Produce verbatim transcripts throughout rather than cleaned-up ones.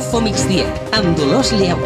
Info Migdia, amb Dolors Lleu.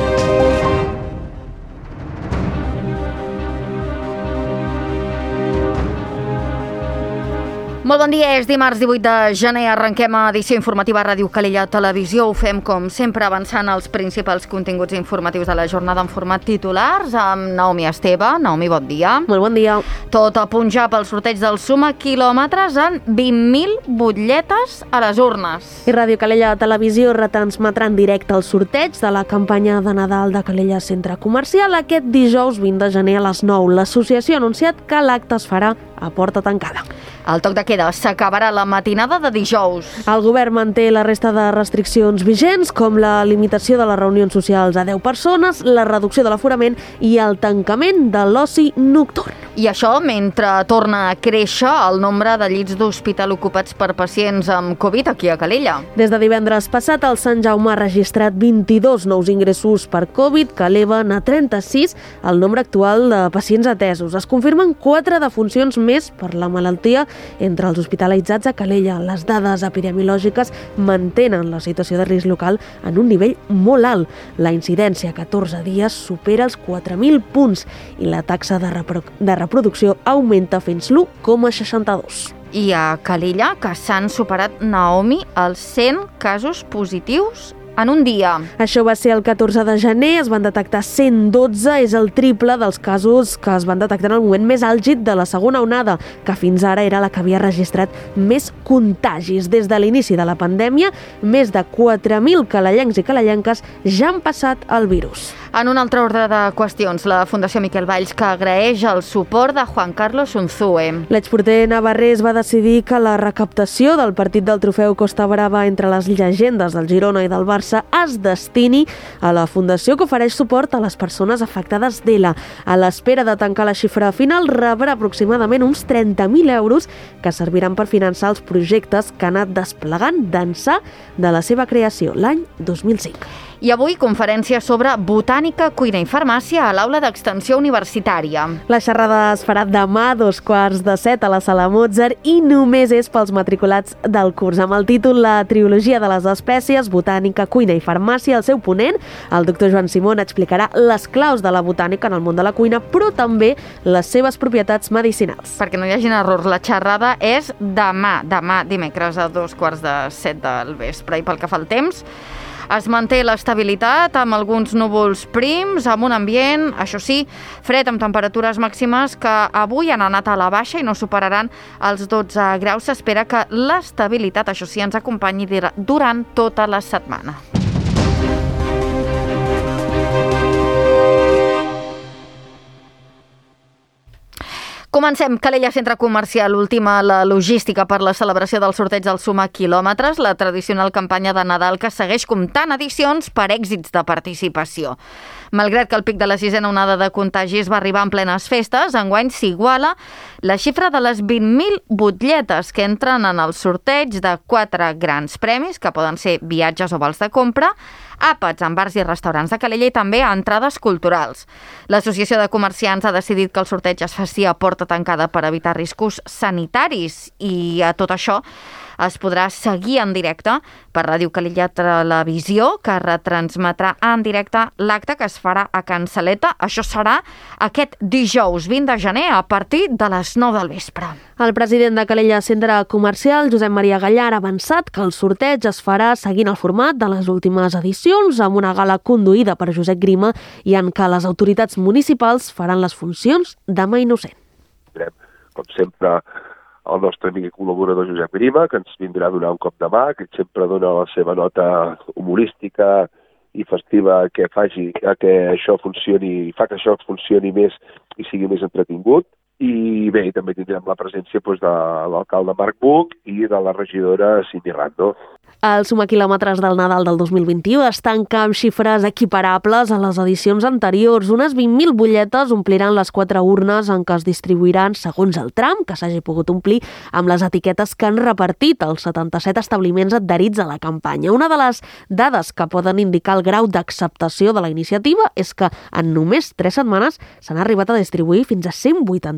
Molt bon dia, és dimarts divuit de gener, arrenquem edició informativa a Ràdio Calella Televisió. Ho fem, com sempre, avançant els principals continguts informatius de la jornada en format titulars, amb Naomi Esteve. Naomi, bon dia. Molt bon dia. Tot a punjar pel sorteig del Suma Quilòmetres en vint mil butlletes a les urnes. I Ràdio Calella Televisió retransmetrà en directe el sorteig de la campanya de Nadal de Calella Centre Comercial aquest dijous vint de gener a les nou. L'associació ha anunciat que l'acte es farà a porta tancada. El toc de queda s'acabarà la matinada de dijous. El govern manté la resta de restriccions vigents, com la limitació de les reunions socials a deu persones, la reducció de l'aforament i el tancament de l'oci nocturn. I això mentre torna a créixer el nombre de llits d'hospital ocupats per pacients amb Covid aquí a Calella. Des de divendres passat, el Sant Jaume ha registrat vint-i-dos nous ingressos per Covid, que eleven a trenta-sis el nombre actual de pacients atesos. Es confirmen quatre defuncions més per la malaltia entre els hospitalitzats a Calella. Les dades epidemiològiques mantenen la situació de risc local en un nivell molt alt. La incidència a catorze dies supera els quatre mil punts i la taxa de, repro- de reproducció augmenta fins l'u coma seixanta-dos. I a Calella, que s'han superat, Naomi, els cent casos positius en un dia. Això va ser el catorze de gener, es van detectar cent dotze, és el triple dels casos que es van detectar en el moment més àlgid de la segona onada, que fins ara era la que havia registrat més contagis. Des de l'inici de la pandèmia, més de quatre mil calellencs i calellenques ja han passat el virus. En un altre ordre de qüestions, la Fundació Miquel Valls, que agraeix el suport de Juan Carlos Unzue. L'exporter navarrès va decidir que la recaptació del partit del trofeu Costa Brava entre les llegendes del Girona i del Barça es destini a la fundació que ofereix suport a les persones afectades d'E L A. A l'espera de tancar la xifra final, rebrà aproximadament uns trenta mil euros que serviran per finançar els projectes que ha anat desplegant d'ençà de la seva creació l'any dos mil cinc. I avui, conferència sobre botànica, cuina i farmàcia a l'aula d'extensió universitària. La xerrada es farà demà a dos quarts de set a la Sala Mozart i només és pels matriculats del curs. Amb el títol La trilogia de les espècies, botànica, cuina i farmàcia, el seu ponent, el doctor Joan Simón, explicarà les claus de la botànica en el món de la cuina, però també les seves propietats medicinals. Perquè no hi hagin errors, la xerrada és demà, demà dimecres a dos quarts de set del vespre. I pel que fa al temps, es manté l'estabilitat amb alguns núvols prims, amb un ambient, això sí, fred amb temperatures màximes que avui han anat a la baixa i no superaran els dotze graus. S'espera que l'estabilitat, això sí, ens acompanyi durant tota la setmana. Comencem. Calella Centre Comercial ultima la logística per la celebració del sorteig del Suma Quilòmetres, la tradicional campanya de Nadal que segueix comptant edicions per èxits de participació. Malgrat que el pic de la sisena onada de contagis va arribar en plenes festes, enguany s'iguala la xifra de les vint mil butlletes que entren en el sorteig de quatre grans premis, que poden ser viatges o vals de compra, àpats en bars i restaurants de Calella i també a entrades culturals. L'Associació de Comerciants ha decidit que el sorteig es faci a porta tancada per evitar riscos sanitaris i a tot això es podrà seguir en directe per Ràdio Calella Televisió, que retransmetrà en directe l'acte que es farà a Can Saleta. Això serà aquest dijous vint de gener a partir de les nou del vespre. El president de Calella Centre Comercial, Josep Maria Gallar, ha avançat que el sorteig es farà seguint el format de les últimes edicions, amb una gala conduïda per Josep Grima i en què les autoritats municipals faran les funcions de mà innocent. Com sempre, el nostre amic i col·laborador Josep Grima, que ens vindrà a donar un cop de mà, que sempre dona la seva nota humorística i festiva que faci que això funcioni, fa que això funcioni més i sigui més entretingut. I bé, també tindrem la presència doncs, de l'alcalde Marc Buch i de la regidora Cindy Rando. El Suma Quilòmetres del Nadal del dos mil vint-i-u es tanca amb xifres equiparables a les edicions anteriors. Unes vint mil butlletes ompliran les quatre urnes en què es distribuiran segons el tram que s'hagi pogut omplir amb les etiquetes que han repartit els setanta-set establiments adherits a la campanya. Una de les dades que poden indicar el grau d'acceptació de la iniciativa és que en només tres setmanes s'han arribat a distribuir fins a cent vuitanta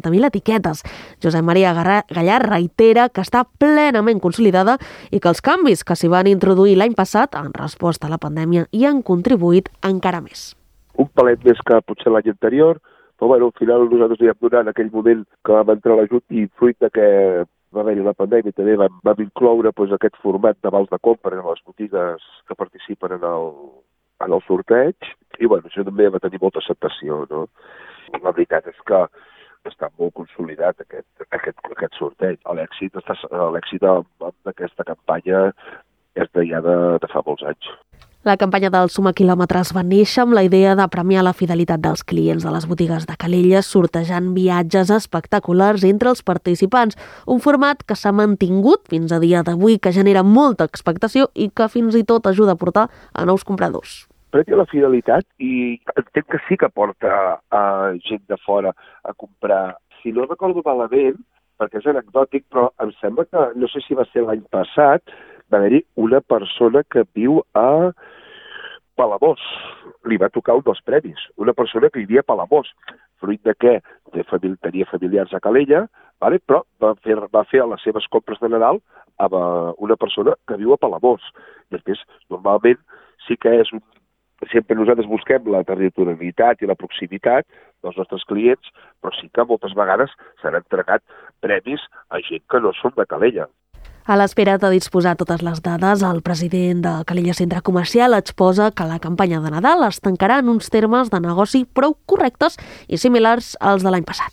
cinquanta mil etiquetes. Josep Maria Gallard reitera que està plenament consolidada i que els canvis que s'hi van introduir l'any passat en resposta a la pandèmia hi han contribuït encara més. Un palet més que potser l'any anterior, però bueno, al final nosaltres li vam donar en aquell moment que vam entrar a l'ajut i fruit de que va haver-hi la pandèmia també vam, vam incloure doncs, aquest format de vals de compra en les botigues que participen en el, en el sorteig i bueno, això també va tenir molta acceptació, no? La veritat és que està molt consolidat aquest, aquest, aquest sorteig. L'èxit l'èxit d'aquesta campanya és de ja de, de fa molts anys. La campanya del Suma Quilòmetres va néixer amb la idea de premiar la fidelitat dels clients de les botigues de Calella, sortejant viatges espectaculars entre els participants. Un format que s'ha mantingut fins a dia d'avui, que genera molta expectació i que fins i tot ajuda a portar a nous compradors. Premia la fidelitat i entenc que sí que porta a gent de fora a comprar. Si no recordo malament, perquè és anecdòtic, però em sembla que, no sé si va ser l'any passat, va haver-hi una persona que viu a Palamós. Li va tocar un dels premis. Una persona que vivia a Palamós. Fruit de què? Tenia familiars a Calella, vale? Però va fer, va fer les seves compres de Nadal amb una persona que viu a Palamós. Després, normalment, sí que és un... Sempre nosaltres busquem la territorialitat i la proximitat dels nostres clients, però sí que moltes vegades s'han entregat premis a gent que no són de Calella. A l'espera de disposar totes les dades, el president de Calella Centre Comercial exposa que la campanya de Nadal es tancarà en uns termes de negoci prou correctes i similars als de l'any passat.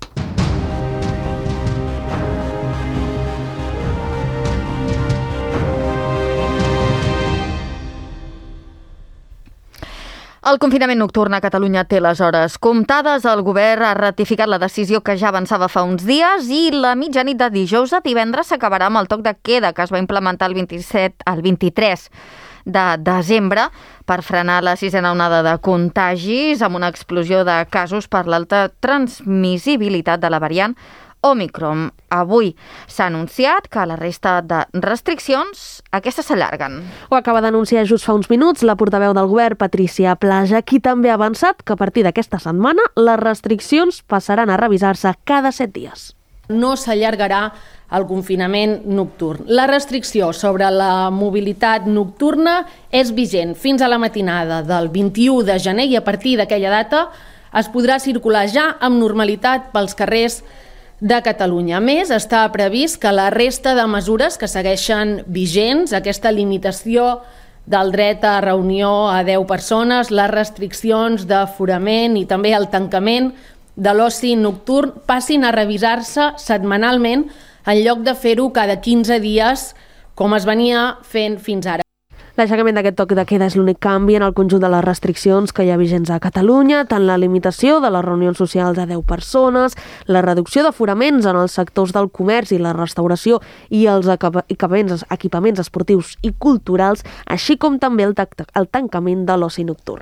El confinament nocturn a Catalunya té les hores comptades. El govern ha ratificat la decisió que ja avançava fa uns dies i la mitjanit de dijous a divendres s'acabarà amb el toc de queda que es va implementar el vint-i-set al vint-i-tres de desembre per frenar la sisena onada de contagis amb una explosió de casos per l'alta transmissibilitat de la variant Omicron. Avui s'ha anunciat que la resta de restriccions, aquestes s'allarguen. Ho acaba d'anunciar just fa uns minuts la portaveu del govern, Patricia Plaja, qui també ha avançat que a partir d'aquesta setmana les restriccions passaran a revisar-se cada set dies. No s'allargarà el confinament nocturn. La restricció sobre la mobilitat nocturna és vigent fins a la matinada del vint-i-u de gener i a partir d'aquella data es podrà circular ja amb normalitat pels carrers de Catalunya. A més, està previst que la resta de mesures que segueixen vigents, aquesta limitació del dret a reunió a deu persones, les restriccions d'aforament i també el tancament de l'oci nocturn, passin a revisar-se setmanalment en lloc de fer-ho cada quinze dies, com es venia fent fins ara. L'aixecament d'aquest toc de queda és l'únic canvi en el conjunt de les restriccions que hi ha vigents a Catalunya, tant la limitació de les reunions socials a deu persones, la reducció d'aforaments en els sectors del comerç i la restauració i els equipaments, equipaments esportius i culturals, així com també el, el tancament de l'oci nocturn.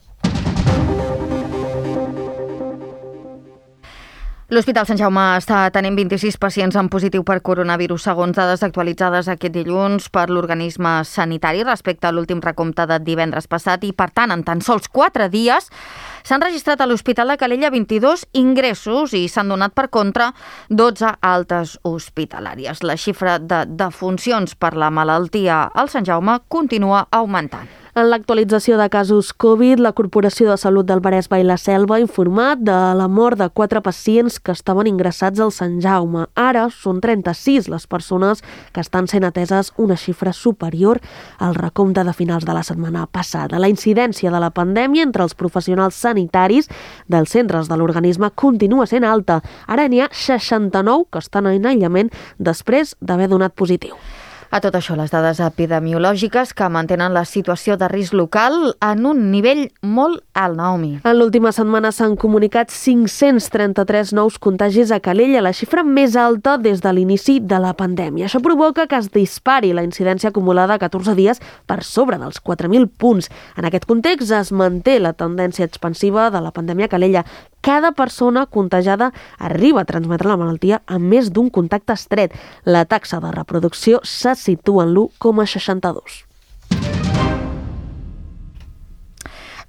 L'Hospital Sant Jaume està atenent vint-i-sis pacients en positiu per coronavirus, segons dades actualitzades aquest dilluns per l'organisme sanitari respecte a l'últim recompte de divendres passat i, per tant, en tan sols quatre dies s'han registrat a l'Hospital de Calella vint-i-dos ingressos i s'han donat per contra dotze altes hospitalàries. La xifra de defuncions per la malaltia al Sant Jaume continua augmentant. En l'actualització de casos Covid, la Corporació de Salut del Maresme i la Selva ha informat de la mort de quatre pacients que estaven ingressats al Sant Jaume. Ara són trenta-sis les persones que estan sent ateses, una xifra superior al recompte de finals de la setmana passada. La incidència de la pandèmia entre els professionals sanitaris dels centres de l'organisme continua sent alta. Ara n'hi ha seixanta-nou que estan en aïllament després d'haver donat positiu. A tot això, les dades epidemiològiques que mantenen la situació de risc local en un nivell molt alt, Naomi. En l'última setmana s'han comunicat cinc-cents trenta-tres nous contagis a Calella, la xifra més alta des de l'inici de la pandèmia. Això provoca que es dispari la incidència acumulada a catorze dies per sobre dels quatre mil punts. En aquest context es manté la tendència expansiva de la pandèmia a Calella. Cada persona contagiada arriba a transmetre la malaltia amb més d'un contacte estret. La taxa de reproducció se situa en l'u coma seixanta-dos.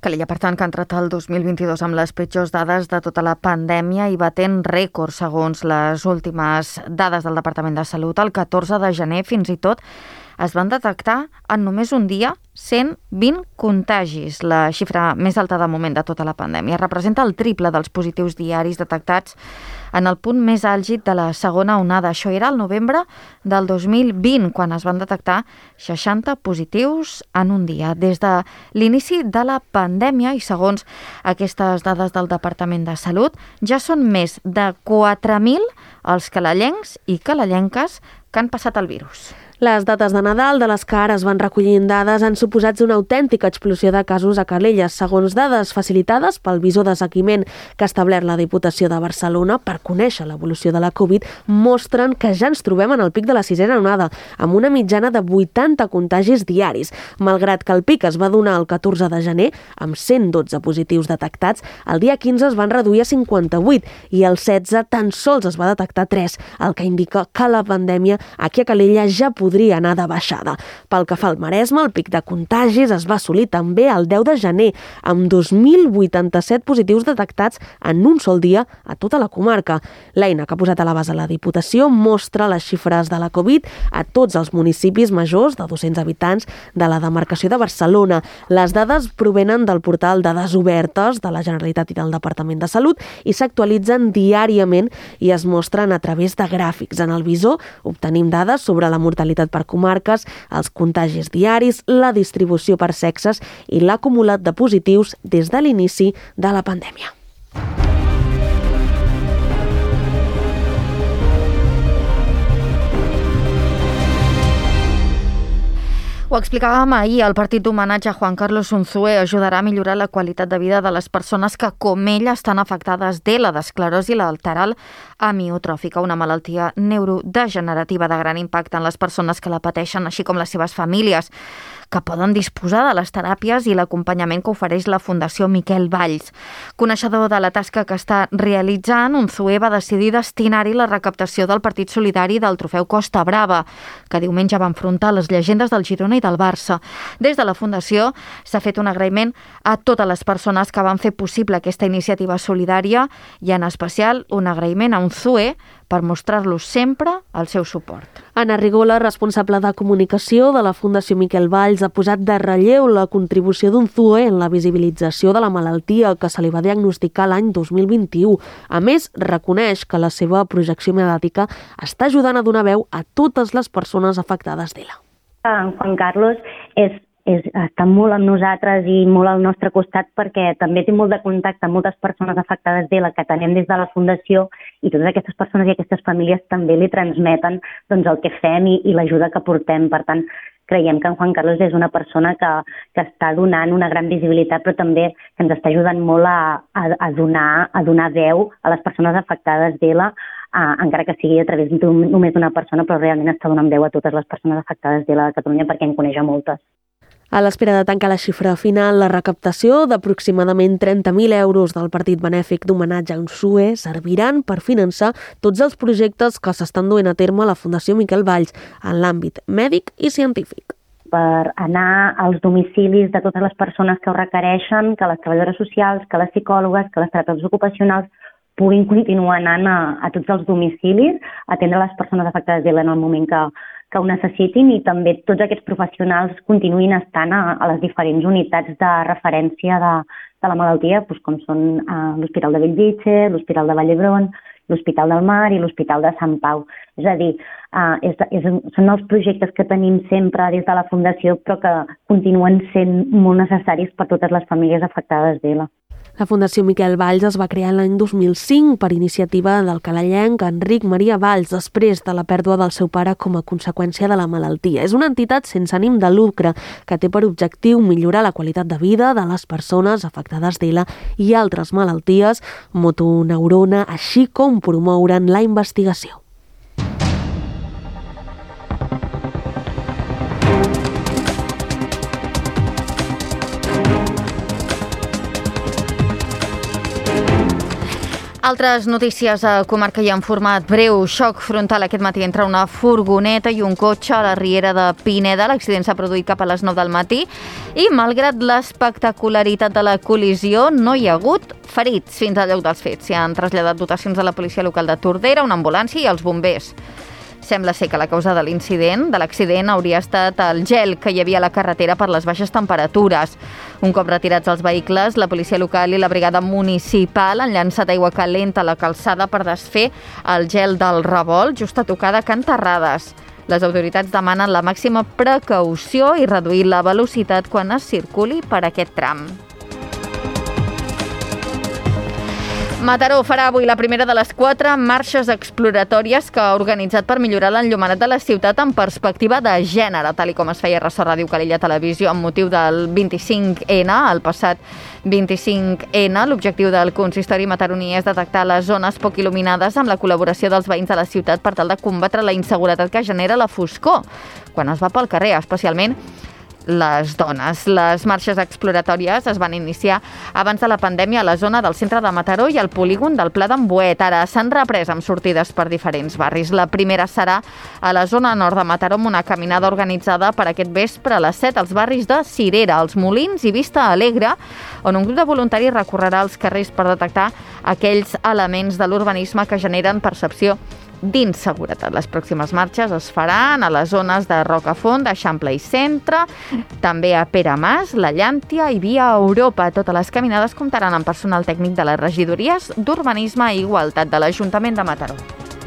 Calella, per tant, que ha entrat el dos mil vint-i-dos amb les pitjors dades de tota la pandèmia i batent rècord segons les últimes dades del Departament de Salut. El catorze de gener, fins i tot, es van detectar en només un dia cent vint contagis, la xifra més alta de moment de tota la pandèmia. Representa el triple dels positius diaris detectats en el punt més àlgid de la segona onada. Això era el novembre del dos mil vint, quan es van detectar seixanta positius en un dia. Des de l'inici de la pandèmia, i segons aquestes dades del Departament de Salut, ja són més de quatre mil els calellencs i calellenques que han passat el virus. Les dates de Nadal, de les que ara es van recollint dades, han suposat una autèntica explosió de casos a Calella. Segons dades facilitades pel visor de seguiment que ha establert la Diputació de Barcelona per conèixer l'evolució de la Covid, mostren que ja ens trobem en el pic de la sisena onada, amb una mitjana de vuitanta contagis diaris. Malgrat que el pic es va donar el catorze de gener, amb cent dotze positius detectats, el dia quinze es van reduir a cinquanta-vuit i el setze tan sols es va detectar tres, el que indica que la pandèmia aquí a Calella ja podria anar de baixada. Pel que fa al Maresme, el pic de contagis es va assolir també el deu de gener, amb dos mil vuitanta-set positius detectats en un sol dia a tota la comarca. L'eina que ha posat a l'abast a la Diputació mostra les xifres de la Covid a tots els municipis majors de dos-cents habitants de la demarcació de Barcelona. Les dades provenen del portal Dades Obertes de la Generalitat i del Departament de Salut i s'actualitzen diàriament i es mostren a través de gràfics. En el visor obtenim dades sobre la mortalitat per comarques, els contagis diaris, la distribució per sexes i l'acumulat de positius des de l'inici de la pandèmia. Ho explicàvem ahir, el partit d'homenatge a Juan Carlos Unzué ajudarà a millorar la qualitat de vida de les persones que, com ell, estan afectades de la esclerosi lateral amiotròfica, una malaltia neurodegenerativa de gran impacte en les persones que la pateixen, així com les seves famílies, que poden disposar de les teràpies i l'acompanyament que ofereix la Fundació Miquel Valls. Coneixedor de la tasca que està realitzant, Unzué va decidir destinar-hi la recaptació del Partit Solidari del Trofeu Costa Brava, que diumenge va enfrontar les llegendes del Girona i del Barça. Des de la Fundació s'ha fet un agraïment a totes les persones que van fer possible aquesta iniciativa solidària i en especial un agraïment a Unzué per mostrar-los sempre el seu suport. Anna Rigola, responsable de comunicació de la Fundació Miquel Valls, ha posat de relleu la contribució d'Unzué en la visibilització de la malaltia que se li va diagnosticar l'any dos mil vint-i-u. A més, reconeix que la seva projecció mediàtica està ajudant a donar veu a totes les persones afectades d'E L A. En Juan Carlos és, és, està molt amb nosaltres i molt al nostre costat perquè també té molt de contacte amb moltes persones afectades d'E L A que tenem des de la Fundació i totes aquestes persones i aquestes famílies també li transmeten doncs, el que fem i, i l'ajuda que portem. Per tant, creiem que en Juan Carlos és una persona que, que està donant una gran visibilitat però també que ens està ajudant molt a, a, a, donar, a donar veu a les persones afectades d'E L A, Uh, encara que sigui a través d'un, només d'una persona, però realment està donant veu a totes les persones afectades d'E L A de Catalunya perquè en coneix a moltes. A l'espera de tancar la xifra final, la recaptació d'aproximadament trenta mil euros del partit benèfic d'homenatge a Unzué serviran per finançar tots els projectes que s'estan duent a terme a la Fundació Miquel Valls en l'àmbit mèdic i científic. Per anar als domicilis de totes les persones que ho requereixen, que les treballadores socials, que les psicòlogues, que les terapeutes ocupacionals puguin continuar anant a, a tots els domicilis, atendre les persones afectades d'E L A en el moment que, que ho necessitin i també tots aquests professionals continuïn estant a, a les diferents unitats de referència de, de la malaltia, doncs com són uh, l'Hospital de Bellvitge, l'Hospital de Vall d'Hebron, l'Hospital del Mar i l'Hospital de Sant Pau. És a dir, uh, és, és, són els projectes que tenim sempre des de la Fundació però que continuen sent molt necessaris per totes les famílies afectades d'E L A. La Fundació Miquel Valls es va crear l'any dos mil cinc per iniciativa del calellenc Enric Maria Valls després de la pèrdua del seu pare com a conseqüència de la malaltia. És una entitat sense ànim de lucre que té per objectiu millorar la qualitat de vida de les persones afectades d'E L A i altres malalties, motoneurona, així com promoure'n la investigació. Altres notícies a comarca i en format breu. Xoc frontal aquest matí entre una furgoneta i un cotxe a la riera de Pineda. L'accident s'ha produït cap a les nou del matí i, malgrat l'espectacularitat de la col·lisió, no hi ha hagut ferits fins al lloc dels fets. S'hi han traslladat dotacions de la policia local de Tordera, una ambulància i els bombers. Sembla ser que la causa de l'incident, de l'accident, hauria estat el gel que hi havia a la carretera per les baixes temperatures. Un cop retirats els vehicles, la policia local i la brigada municipal han llançat aigua calenta a la calçada per desfer el gel del revolt just a tocar de Can Terrades. Les autoritats demanen la màxima precaució i reduir la velocitat quan es circuli per aquest tram. Mataró farà avui la primera de les quatre marxes exploratòries que ha organitzat per millorar l'enllumenat de la ciutat en perspectiva de gènere, tal com es feia ressò Ràdio Calella Televisió amb motiu del vint-i-cinc ena, el passat vint-i-cinc ena. L'objectiu del consistori mataroní és detectar les zones poc il·luminades amb la col·laboració dels veïns de la ciutat per tal de combatre la inseguretat que genera la foscor quan es va pel carrer, especialment les dones. Les marxes exploratòries es van iniciar abans de la pandèmia a la zona del centre de Mataró i al polígon del Pla d'en Boet. Ara s'han reprès amb sortides per diferents barris. La primera serà a la zona nord de Mataró amb una caminada organitzada per aquest vespre a les set als barris de Cirera, els Molins i Vista Alegre, on un grup de voluntaris recorrerà els carrers per detectar aquells elements de l'urbanisme que generen percepció d'inseguretat. Les pròximes marxes es faran a les zones de Rocafont, d'Eixample i Centre, també a Pere Mas, La Llàntia i Via Europa. Totes les caminades comptaran amb personal tècnic de les regidories d'Urbanisme i Igualtat de l'Ajuntament de Mataró.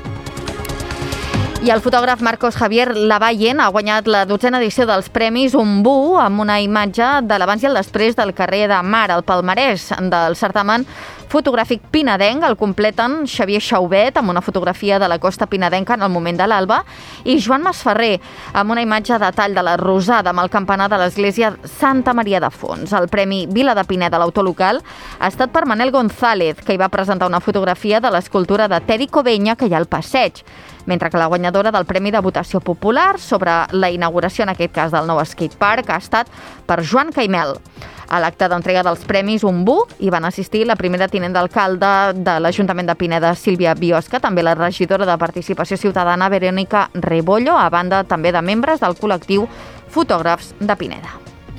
I el fotògraf Marcos Javier Lavallen ha guanyat la dotzena edició dels Premis Umbú amb una imatge de l'abans i el després del carrer de Mar, al palmarès del certamen fotogràfic pinadenc. El completen Xavier Xaubet amb una fotografia de la costa pinadenca en el moment de l'alba i Joan Masferrer amb una imatge de tall de la Rosada amb el campanar de l'església Santa Maria de fons. El Premi Vila de Pineda, l'autor local, ha estat per Manel González, que hi va presentar una fotografia de l'escultura de Tedi Covenya que hi ha al passeig, mentre que la guanyadora del Premi de Votació Popular sobre la inauguració, en aquest cas del nou skatepark, ha estat per Joan Caimel. A l'acte d'entrega dels Premis Umbú hi van assistir la primera tinent d'alcalde de l'Ajuntament de Pineda, Sílvia Biosca, també la regidora de Participació Ciutadana, Verònica Rebollo, a banda també de membres del col·lectiu Fotògrafs de Pineda.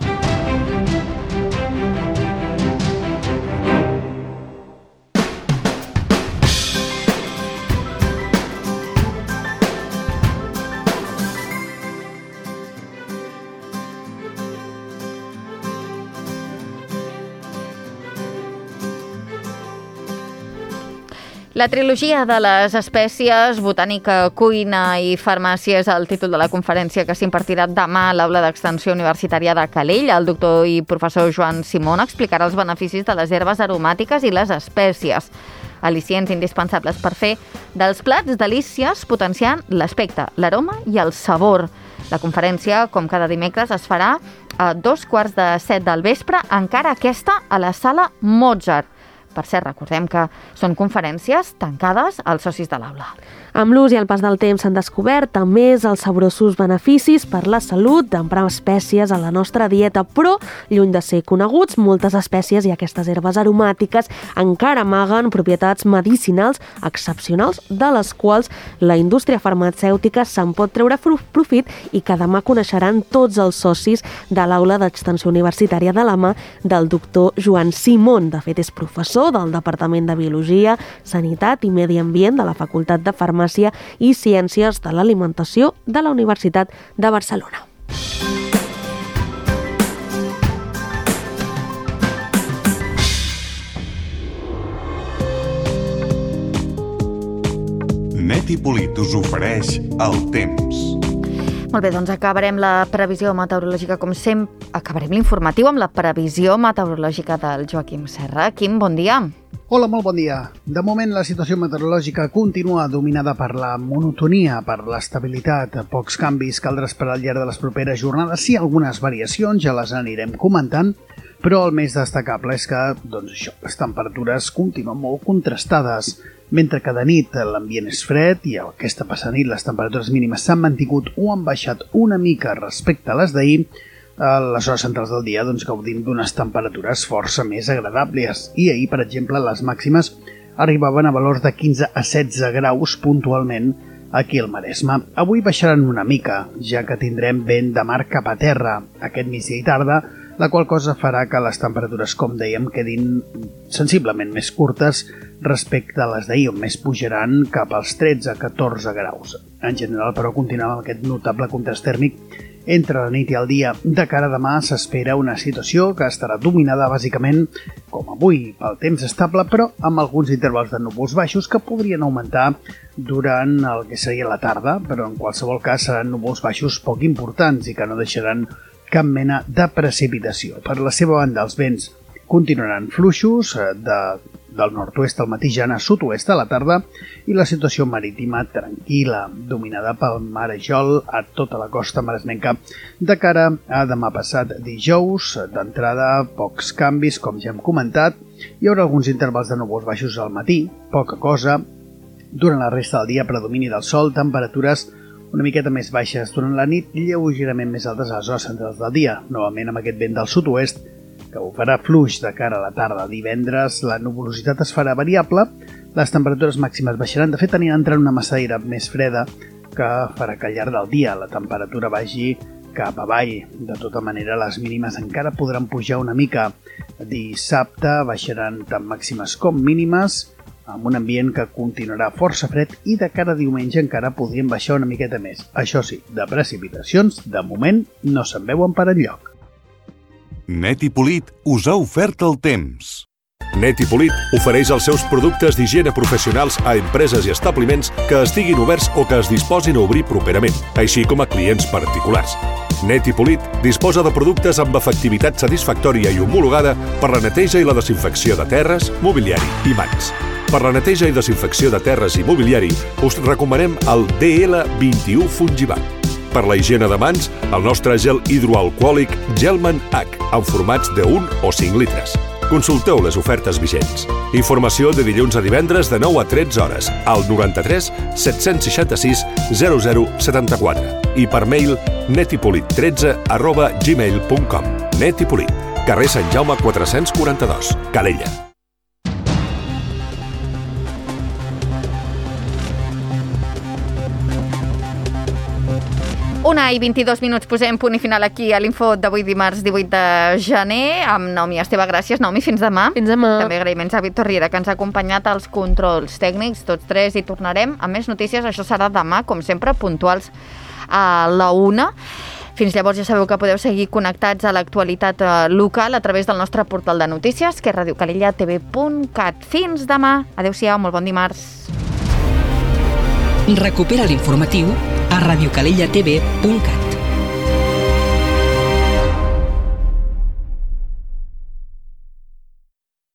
La trilogia de les espècies, botànica, cuina i farmàcia és el títol de la conferència que s'impartirà demà a l'Aula d'Extensió Universitària de Calella. El doctor i professor Joan Simón explicarà els beneficis de les herbes aromàtiques i les espècies, al·licients indispensables per fer dels plats delícies, potenciant l'aspecte, l'aroma i el sabor. La conferència, com cada dimecres, es farà a dos quarts de set del vespre, encara aquesta a la sala Mozart. Per cert, recordem que són conferències tancades als socis de l'aula. Amb l'ús i el pas del temps s'han descobert a més els saborosos beneficis per la salut d'emprar espècies a la nostra dieta, però, lluny de ser coneguts, moltes espècies i aquestes herbes aromàtiques encara amaguen propietats medicinals excepcionals, de les quals la indústria farmacèutica se'n pot treure profit i que demà coneixeran tots els socis de l'Aula d'Extensió Universitària de la mà del doctor Joan Simón. De fet, és professor del Departament de Biologia, Sanitat i Medi Ambient de la Facultat de Farmàcia i Ciències de l'Alimentació de la Universitat de Barcelona. Net i Polit us ofereix el temps. Molt bé, doncs acabarem la previsió meteorològica, com sempre, acabarem l'informatiu amb la previsió meteorològica del Joaquim Serra. Quim, bon dia. Hola, molt bon dia. De moment la situació meteorològica continua dominada per la monotonia, per l'estabilitat, pocs canvis caldrà esperar al llarg de les properes jornades. Sí, algunes variacions, ja les anirem comentant, però el més destacable és que, doncs això, les temperatures continuen molt contrastades. Mentre que de nit l'ambient és fred i aquesta passada nit les temperatures mínimes s'han mantingut o han baixat una mica respecte a les d'ahir, a les hores centrals del dia doncs, gaudim d'unes temperatures força més agradables. I ahir, per exemple, les màximes arribaven a valors de quinze a setze graus puntualment aquí al Maresme. Avui baixaran una mica, ja que tindrem vent de mar cap a terra aquest migdia i tarda, la qual cosa farà que les temperatures, com dèiem, quedin sensiblement més curtes respecte a les d'ahir, on més pujaran cap als tretze a catorze graus. En general, però, continuem amb aquest notable contrast tèrmic entre la nit i el dia. De cara a demà s'espera una situació que estarà dominada bàsicament, com avui, pel temps estable, però amb alguns intervals de núvols baixos que podrien augmentar durant el que seria la tarda, però en qualsevol cas seran núvols baixos poc importants i que no deixaran cap mena de precipitació. Per la seva banda, els vents continuaran fluixos de, del nord-oest al matí ja a sud-oest a la tarda i la situació marítima tranquil·la, dominada pel marejol a tota la costa maresmenca. De cara a demà passat dijous, d'entrada pocs canvis, com ja hem comentat, hi haurà alguns intervals de núvols baixos al matí, poca cosa. Durant la resta del dia, predomini del sol, temperatures una miqueta més baixes durant la nit, lleugerament més altes a les hores centrals del dia, novament amb aquest vent del sud-oest, que ho farà fluix de cara a la tarda. Divendres la nuvolositat es farà variable, les temperatures màximes baixaran, de fet anirà entrant una massa d'aire més freda que farà que al llarg del dia la temperatura vagi cap avall. De tota manera, les mínimes encara podran pujar una mica. Dissabte baixaran tant màximes com mínimes, amb un ambient que continuarà força fred i de cara a diumenge encara podrien baixar una miqueta més. Això sí, de precipitacions, de moment, no se'n veuen per enlloc. Net i Polit us ha ofert el temps. Net i Polit ofereix els seus productes d'higiene professionals a empreses i establiments que estiguin oberts o que es disposin a obrir properament, així com a clients particulars. Net i Polit disposa de productes amb efectivitat satisfactòria i homologada per la neteja i la desinfecció de terres, mobiliari i mans. Per la neteja i desinfecció de terres i mobiliari us recomanem el D L vint-i-u Fungivac. Per la higiene de mans, el nostre gel hidroalcohòlic Gelman H, en formats de un o cinc litres. Consulteu les ofertes vigents. Informació de dilluns a divendres de nou a tretze hores al noranta-tres set-cents seixanta-sis zero zero setanta-quatre i per mail netipolit tretze arroba gmail punt com. Net i Polit, carrer Sant Jaume quatre-cents quaranta-dos, Calella. Una i vint-i-dos minuts, posem punt i final aquí a l'info d'avui dimarts divuit de gener amb Naomi Esteve. Gràcies, Naomi, fins demà. Fins demà. També agraïments a Víctor Riera, que ens ha acompanyat als controls tècnics, tots tres, i tornarem amb més notícies. Això serà demà, com sempre, puntuals a la una. Fins llavors ja sabeu que podeu seguir connectats a l'actualitat local a través del nostre portal de notícies, que és radio calella t v punt cat. Fins demà. Adéu-siau, molt bon dimarts. Recupera l'informatiu a radio calella t v punt cat.